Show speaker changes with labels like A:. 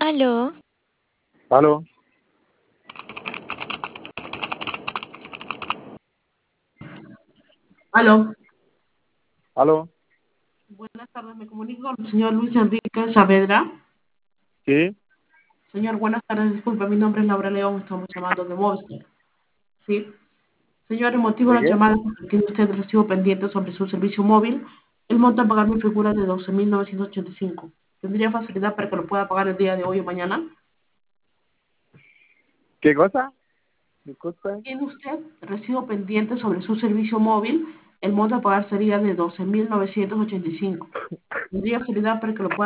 A: Aló,
B: Aló,
C: Aló,
B: aló,
C: buenas tardes, me comunico con el señor Luis Enrique Saavedra.
B: sí,
C: Señor, buenas tardes, disculpe, mi nombre es Laura León, estamos llamando de Movistar. Sí, señor, el motivo
B: ¿de
C: de la
B: qué?
C: llamada es porque tiene usted el recibo pendiente sobre su servicio móvil. El monto a pagar me figura de 12.985. ¿Tendría facilidad para que lo pueda pagar el día de hoy o mañana?
B: ¿Qué cosa? Disculpe.
C: Tiene usted el recibo pendiente sobre su servicio móvil. El monto a pagar sería de 12.985. ¿Tendría facilidad para que lo pueda